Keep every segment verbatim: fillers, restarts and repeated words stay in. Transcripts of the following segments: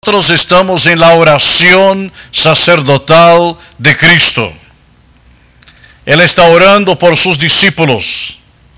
nosotros estamos en la oración sacerdotal de Cristo. Él está orando por sus discípulos.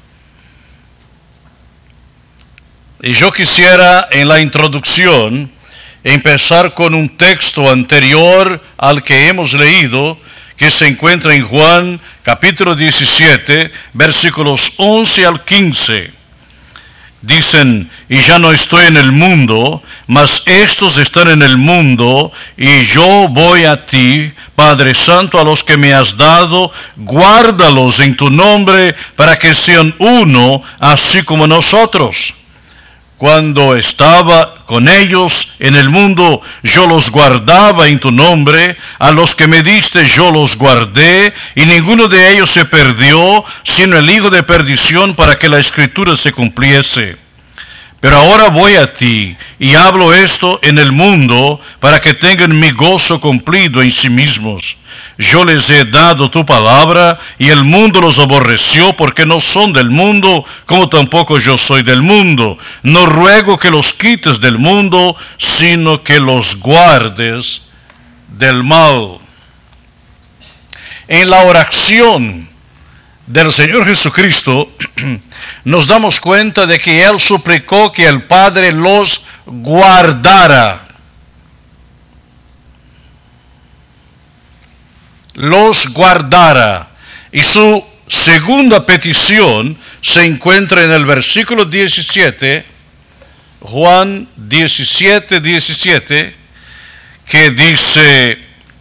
Y yo quisiera en la introducción empezar con un texto anterior al que hemos leído, que se encuentra en Juan capítulo diecisiete, versículos once al quince. Dicen, y ya no estoy en el mundo, mas estos están en el mundo, y yo voy a ti, Padre Santo, a los que me has dado, guárdalos en tu nombre, para que sean uno, así como nosotros. Cuando estaba con ellos en el mundo, yo los guardaba en tu nombre, a los que me diste yo los guardé, y ninguno de ellos se perdió, sino el hijo de perdición, para que la escritura se cumpliese. Pero ahora voy a ti, y hablo esto en el mundo, para que tengan mi gozo cumplido en sí mismos. Yo les he dado tu palabra, y el mundo los aborreció, porque no son del mundo, como tampoco yo soy del mundo. No ruego que los quites del mundo, sino que los guardes del mal. En la oración del Señor Jesucristo, nos damos cuenta de que Él suplicó que el Padre los guardara. Los guardara. Y su segunda petición se encuentra en el versículo diecisiete, Juan diecisiete, diecisiete, que dice,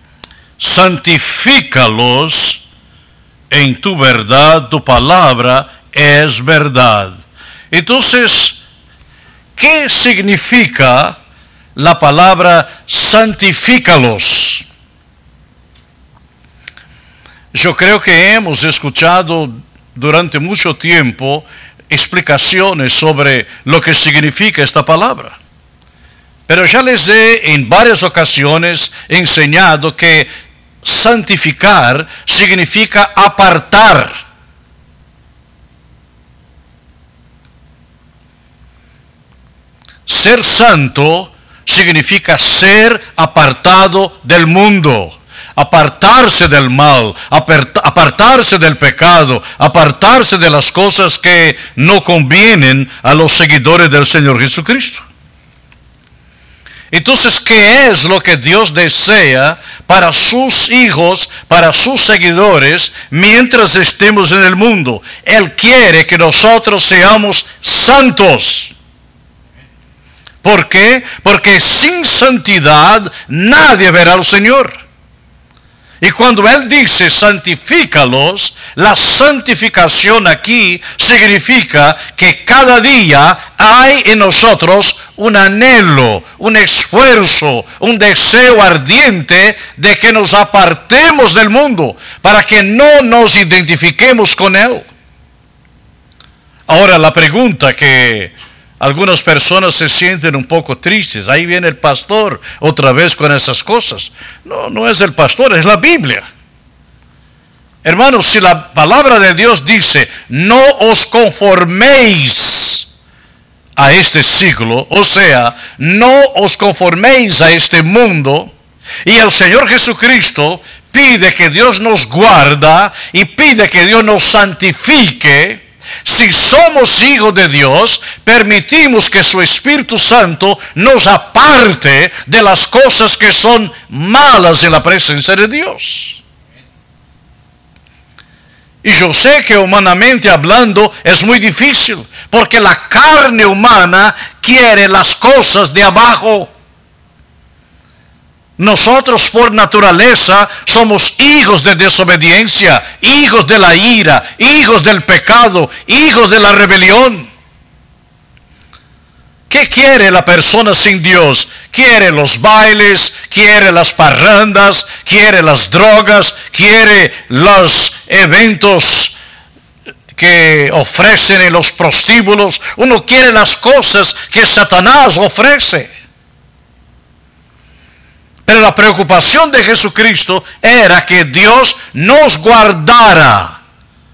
santifícalos en tu verdad, tu palabra es verdad. Entonces, ¿qué significa la palabra santifícalos? Yo creo que hemos escuchado durante mucho tiempo explicaciones sobre lo que significa esta palabra. Pero ya les he en varias ocasiones enseñado que santificar significa apartar. Ser santo significa ser apartado del mundo, apartarse del mal, apartarse del pecado, apartarse de las cosas que no convienen a los seguidores del Señor Jesucristo. Entonces, ¿qué es lo que Dios desea para sus hijos, para sus seguidores, mientras estemos en el mundo? Él quiere que nosotros seamos santos. ¿Por qué? Porque sin santidad nadie verá al Señor. Y cuando Él dice santifícalos, la santificación aquí significa que cada día hay en nosotros un anhelo, un esfuerzo, un deseo ardiente de que nos apartemos del mundo para que no nos identifiquemos con Él. Ahora la pregunta que algunas personas se sienten un poco tristes. Ahí viene el pastor otra vez con esas cosas. No, no es el pastor, es la Biblia. Hermanos, si la palabra de Dios dice, no os conforméis a este siglo, o sea, no os conforméis a este mundo, y el Señor Jesucristo pide que Dios nos guarda y pide que Dios nos santifique. Si somos hijos de Dios, permitimos que su Espíritu Santo nos aparte de las cosas que son malas en la presencia de Dios. Y yo sé que humanamente hablando es muy difícil, porque la carne humana quiere las cosas de abajo. Nosotros por naturaleza somos hijos de desobediencia, hijos de la ira, hijos del pecado, hijos de la rebelión. ¿Qué quiere la persona sin Dios? Quiere los bailes, quiere las parrandas, quiere las drogas, quiere los eventos que ofrecen en los prostíbulos. Uno quiere las cosas que Satanás ofrece. Pero la preocupación de Jesucristo era que Dios nos guardara.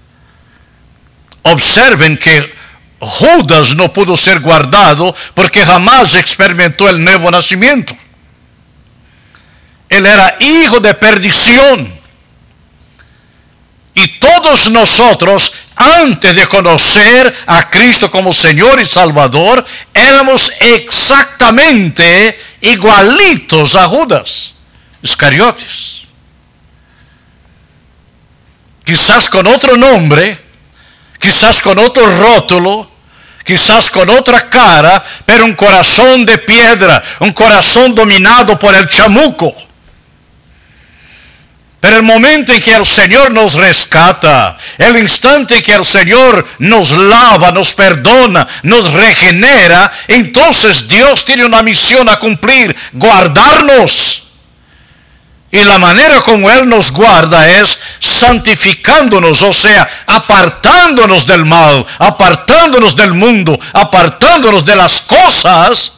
Observen que Judas no pudo ser guardado porque jamás experimentó el nuevo nacimiento. Él era hijo de perdición. Y todos nosotros, antes de conocer a Cristo como Señor y Salvador, éramos exactamente igualitos a Judas Iscariotes. Quizás con otro nombre, quizás con otro rótulo, quizás con otra cara, pero un corazón de piedra, un corazón dominado por el chamuco. Pero el momento en que el Señor nos rescata, el instante en que el Señor nos lava, nos perdona, nos regenera, entonces Dios tiene una misión a cumplir: guardarnos. Y la manera como Él nos guarda es santificándonos, o sea, apartándonos del mal, apartándonos del mundo, apartándonos de las cosas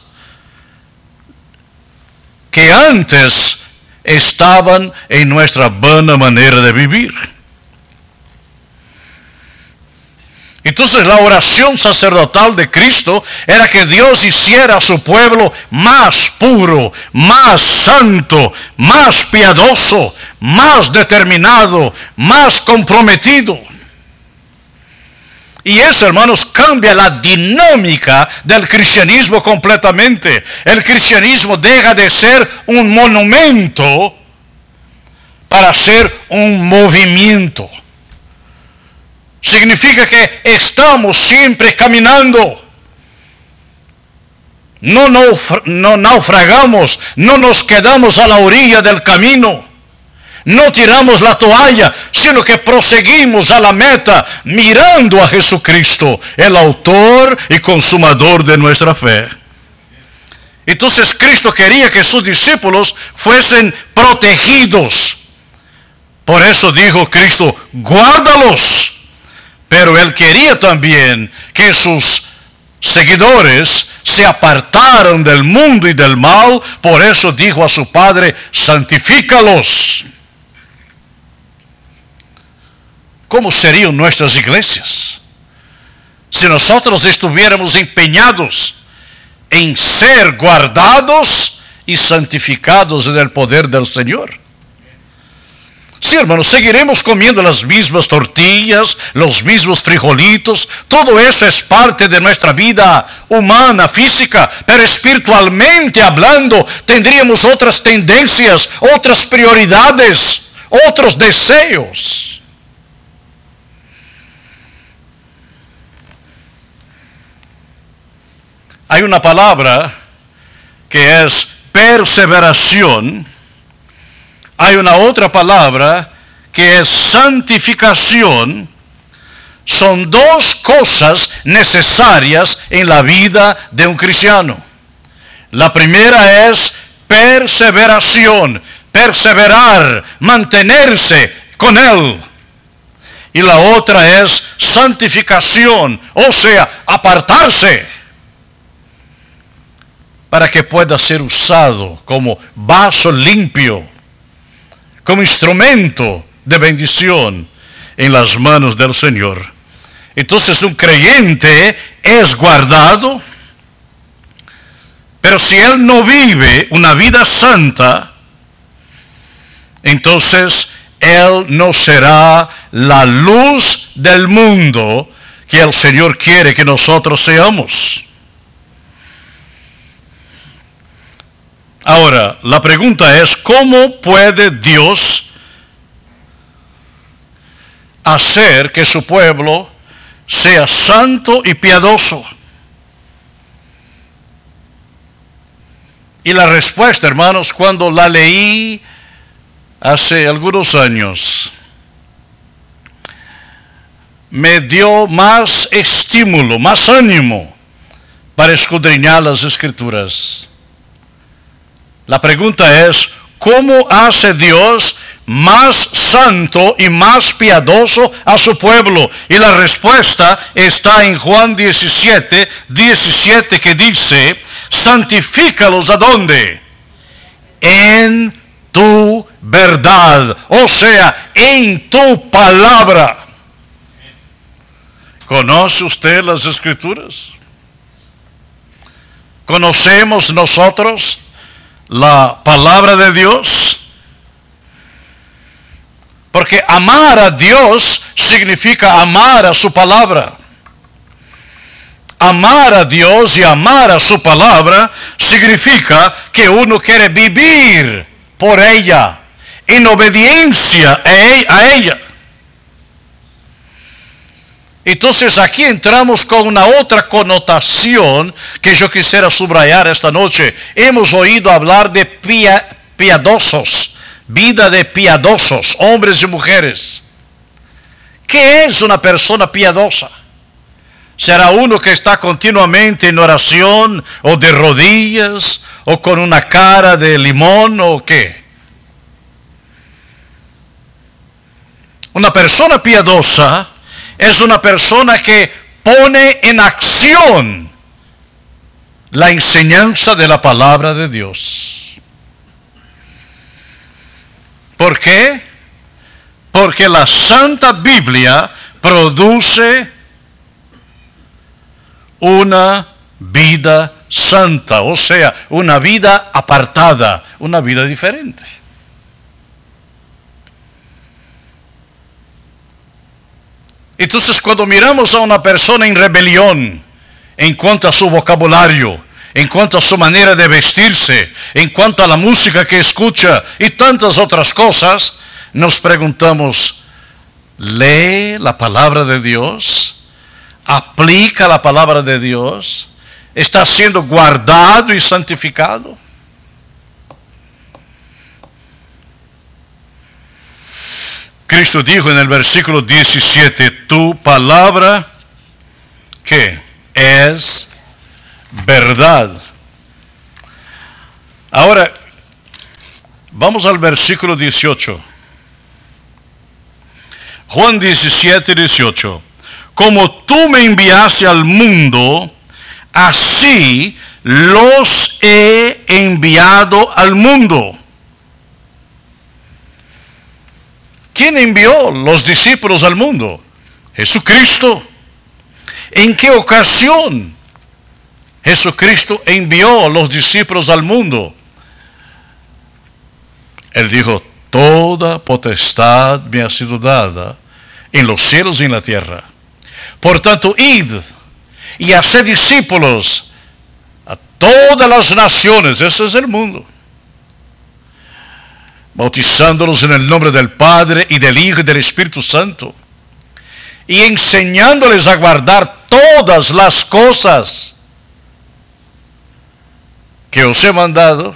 que antes estaban en nuestra vana manera de vivir. Entonces la oración sacerdotal de Cristo era que Dios hiciera a su pueblo más puro, más santo, más piadoso, más determinado, más comprometido. Y eso, hermanos, cambia la dinámica del cristianismo completamente. El cristianismo deja de ser un monumento para ser un movimiento. Significa que estamos siempre caminando. No, naufra- no naufragamos, no nos quedamos a la orilla del camino. No tiramos la toalla, sino que proseguimos a la meta, mirando a Jesucristo, el autor y consumador de nuestra fe. Entonces Cristo quería que sus discípulos fuesen protegidos. Por eso dijo Cristo: guárdalos. Pero Él quería también que sus seguidores se apartaran del mundo y del mal. Por eso dijo a su Padre: santifícalos. ¿Cómo serían nuestras iglesias si nosotros estuviéramos empeñados en ser guardados y santificados en el poder del Señor? Sí, hermanos, seguiremos comiendo las mismas tortillas, los mismos frijolitos. Todo eso es parte de nuestra vida humana, física, pero espiritualmente hablando tendríamos otras tendencias, otras prioridades, otros deseos. Hay una palabra que es perseveración. Hay una otra palabra que es santificación. Son dos cosas necesarias en la vida de un cristiano. La primera es perseveración, perseverar, mantenerse con Él. Y la otra es santificación, o sea, apartarse, para que pueda ser usado como vaso limpio, como instrumento de bendición en las manos del Señor. Entonces un creyente es guardado, pero si él no vive una vida santa, entonces él no será la luz del mundo que el Señor quiere que nosotros seamos. Ahora, la pregunta es: ¿cómo puede Dios hacer que su pueblo sea santo y piadoso? Y la respuesta, hermanos, cuando la leí hace algunos años, me dio más estímulo, más ánimo para escudriñar las Escrituras. La pregunta es: ¿cómo hace Dios más santo y más piadoso a su pueblo? Y la respuesta está en Juan diecisiete, diecisiete, que dice: santifícalos ¿a dónde? En tu verdad, o sea, en tu palabra. ¿Conoce usted las Escrituras? ¿Conocemos nosotros la palabra de Dios? Porque amar a Dios significa amar a su palabra. Amar a Dios y amar a su palabra significa que uno quiere vivir por ella, en obediencia a ella. Entonces aquí entramos con una otra connotación que yo quisiera subrayar esta noche. Hemos oído hablar de pia, piadosos, vida de piadosos, hombres y mujeres. ¿Qué es una persona piadosa? ¿Será uno que está continuamente en oración o de rodillas o con una cara de limón o qué? Una persona piadosa es una persona que pone en acción la enseñanza de la palabra de Dios. ¿Por qué? Porque la Santa Biblia produce una vida santa, o sea, una vida apartada, una vida diferente. Entonces, cuando miramos a una persona en rebelión en cuanto a su vocabulario, en cuanto a su manera de vestirse, en cuanto a la música que escucha y tantas otras cosas, nos preguntamos, ¿lee la palabra de Dios? ¿Aplica la palabra de Dios? ¿Está siendo guardado y santificado? Cristo dijo en el versículo diecisiete, tu palabra, ¿qué? Es verdad. Ahora, vamos al versículo dieciocho. Juan diecisiete, dieciocho. Como tú me enviaste al mundo, así los he enviado al mundo. ¿Quién envió los discípulos al mundo? Jesucristo. ¿En qué ocasión Jesucristo envió a los discípulos al mundo? Él dijo, toda potestad me ha sido dada en los cielos y en la tierra. Por tanto, id y haced discípulos a todas las naciones. Ese es el mundo. Bautizándolos en el nombre del Padre y del Hijo y del Espíritu Santo. Y enseñándoles a guardar todas las cosas que os he mandado.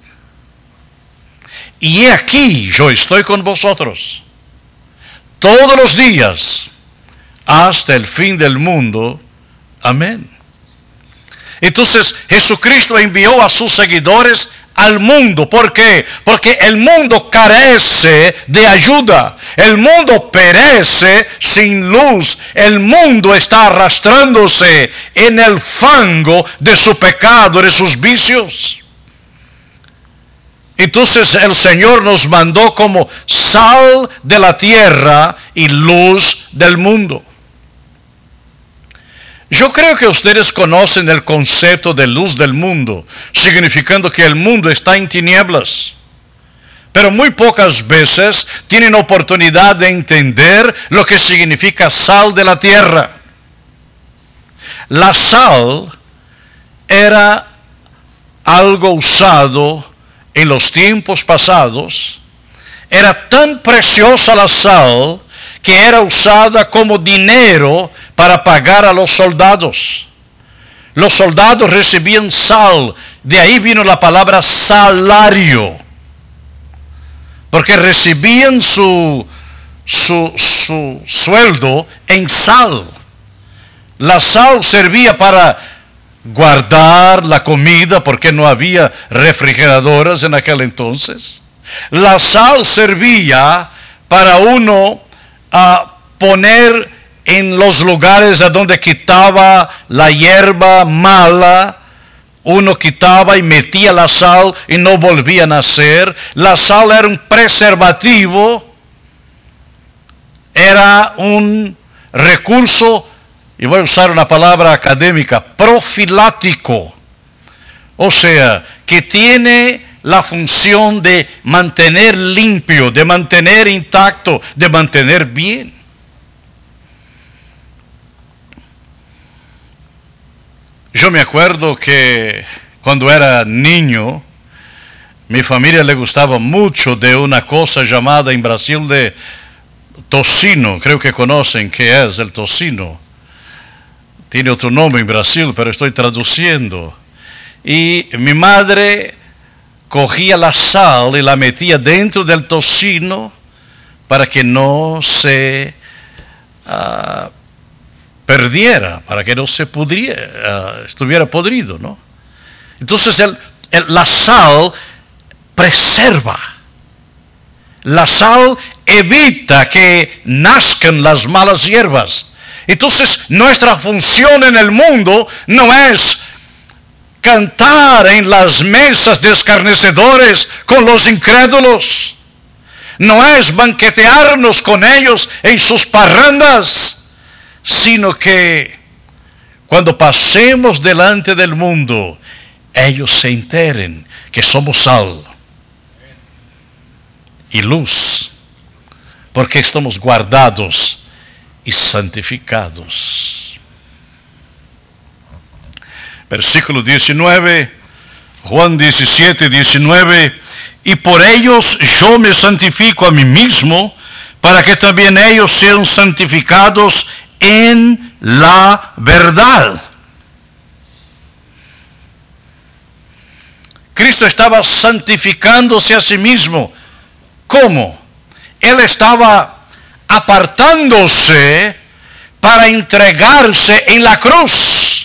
Y he aquí, yo estoy con vosotros todos los días hasta el fin del mundo. Amén. Entonces Jesucristo envió a sus seguidores al mundo. ¿Por qué? Porque el mundo carece de ayuda. El mundo perece sin luz. El mundo está arrastrándose en el fango de su pecado, de sus vicios. Entonces el Señor nos mandó como sal de la tierra y luz del mundo. Yo creo que ustedes conocen el concepto de luz del mundo, significando que el mundo está en tinieblas. Pero muy pocas veces tienen oportunidad de entender lo que significa sal de la tierra. La sal era algo usado en los tiempos pasados. Era tan preciosa la sal que era usada como dinero para pagar a los soldados. Los soldados recibían sal, de ahí vino la palabra salario, porque recibían su, su, su sueldo en sal. La sal servía para guardar la comida, porque no había refrigeradoras en aquel entonces. La sal servía para uno a poner en los lugares a donde quitaba la hierba mala. Uno quitaba y metía la sal y no volvía a nacer. La sal era un preservativo, era un recurso, y voy a usar una palabra académica, profilático. O sea, que tiene la función de mantener limpio, de mantener intacto, de mantener bien. Yo me acuerdo que cuando era niño, mi familia le gustaba mucho de una cosa llamada en Brasil de tocino. Creo que conocen qué es el tocino. Tiene otro nombre en Brasil, pero estoy traduciendo. Y mi madre cogía la sal y la metía dentro del tocino para que no se uh, perdiera, para que no se pudriera, uh, estuviera podrido, ¿no? Entonces el, el, la sal preserva. La sal evita que nazcan las malas hierbas. Entonces nuestra función en el mundo no es cantar en las mesas de escarnecedores con los incrédulos. No es banquetearnos con ellos en sus parrandas, sino que cuando pasemos delante del mundo, ellos se enteren que somos sal y luz, porque estamos guardados y santificados. Versículo diecinueve, Juan diecisiete, diecinueve, y por ellos yo me santifico a mí mismo, para que también ellos sean santificados en la verdad. Cristo estaba santificándose a sí mismo. ¿Cómo? Él estaba apartándose para entregarse en la cruz.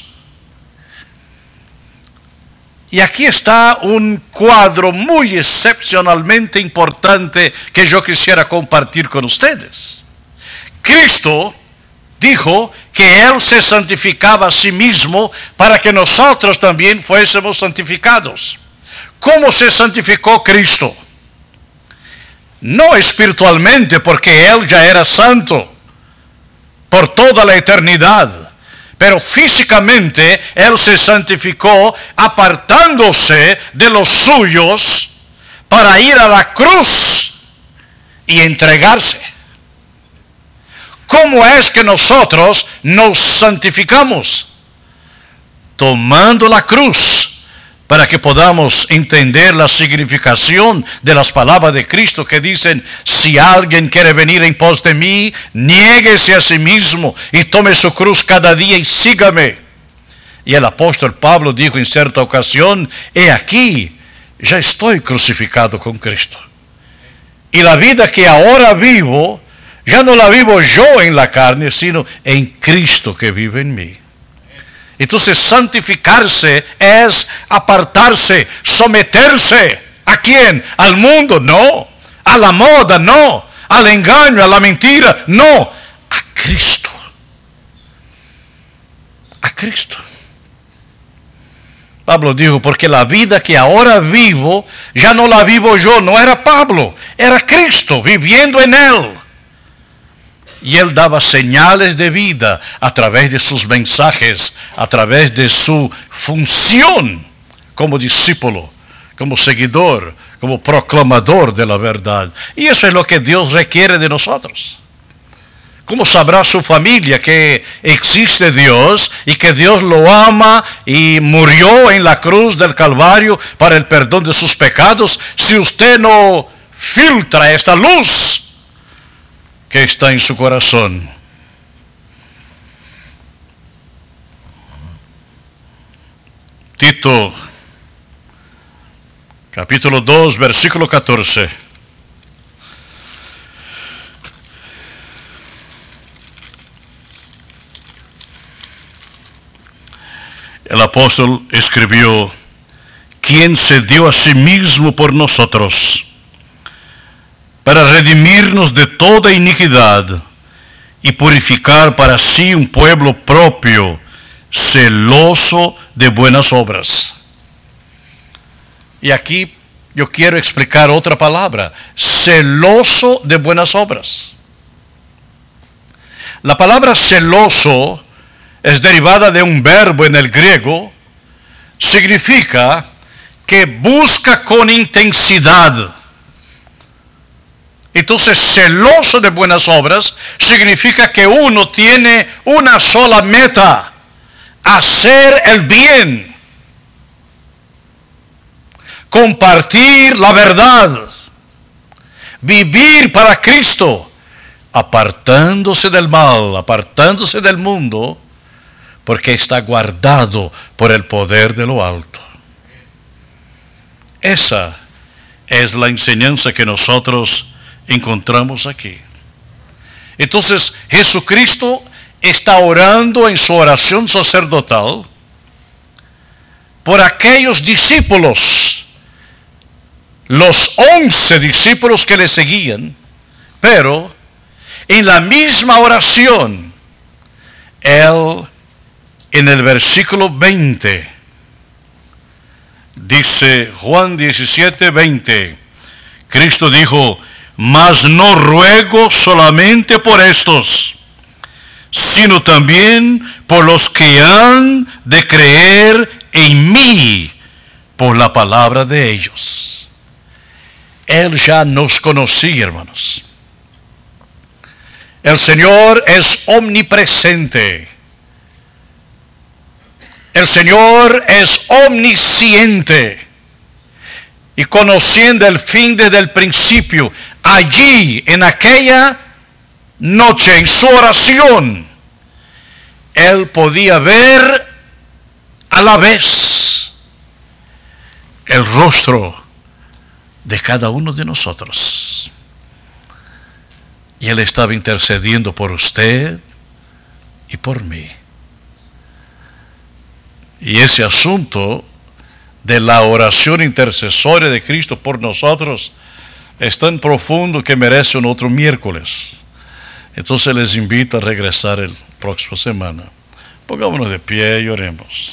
Y aquí está un cuadro muy excepcionalmente importante que yo quisiera compartir con ustedes. Cristo dijo que Él se santificaba a sí mismo para que nosotros también fuésemos santificados. ¿Cómo se santificó Cristo? No espiritualmente, porque Él ya era santo por toda la eternidad. Pero físicamente Él se santificó apartándose de los suyos para ir a la cruz y entregarse. ¿Cómo es que nosotros nos santificamos? Tomando la cruz, para que podamos entender la significación de las palabras de Cristo que dicen: si alguien quiere venir en pos de mí, niéguese a sí mismo y tome su cruz cada día y sígame. Y el apóstol Pablo dijo en cierta ocasión: he aquí, ya estoy crucificado con Cristo. Y la vida que ahora vivo, ya no la vivo yo en la carne, sino en Cristo que vive en mí. Entonces santificarse es apartarse, someterse. ¿A quién? ¿Al mundo? No. ¿A la moda? No. ¿Al engaño? ¿A la mentira? No. A Cristo. A Cristo. Pablo dijo: porque la vida que ahora vivo, ya no la vivo yo. No era Pablo, era Cristo viviendo en él. Y Él daba señales de vida a través de sus mensajes, a través de su función como discípulo, como seguidor, como proclamador de la verdad. Y eso es lo que Dios requiere de nosotros. ¿Cómo sabrá su familia que existe Dios y que Dios lo ama y murió en la cruz del Calvario para el perdón de sus pecados, si usted no filtra esta luz que está en su corazón? Tito, capítulo dos, versículo catorce. El apóstol escribió: quien se dio a sí mismo por nosotros, para redimirnos de toda iniquidad y purificar para sí un pueblo propio, celoso de buenas obras. Y aquí yo quiero explicar otra palabra: celoso de buenas obras. La palabra celoso es derivada de un verbo en el griego. Significa que busca con intensidad. Entonces, celoso de buenas obras significa que uno tiene una sola meta: hacer el bien, compartir la verdad, vivir para Cristo, apartándose del mal, apartándose del mundo, porque está guardado por el poder de lo alto. Esa es la enseñanza que nosotros encontramos aquí. Entonces, Jesucristo está orando en su oración sacerdotal por aquellos discípulos, los once discípulos que le seguían, pero en la misma oración, él en el versículo veinte, dice Juan diecisiete, veinte, Cristo dijo: mas no ruego solamente por estos, sino también por los que han de creer en mí por la palabra de ellos. Él ya nos conocía, hermanos. El Señor es omnipresente. El Señor es omnisciente. Y conociendo el fin desde el principio, allí, en aquella noche, en su oración, Él podía ver a la vez el rostro de cada uno de nosotros. Y Él estaba intercediendo por usted y por mí. Y ese asunto de la oración intercesoria de Cristo por nosotros es tan profundo que merece un otro miércoles. Entonces les invito a regresar el próximo semana. Pongámonos de pie y oremos.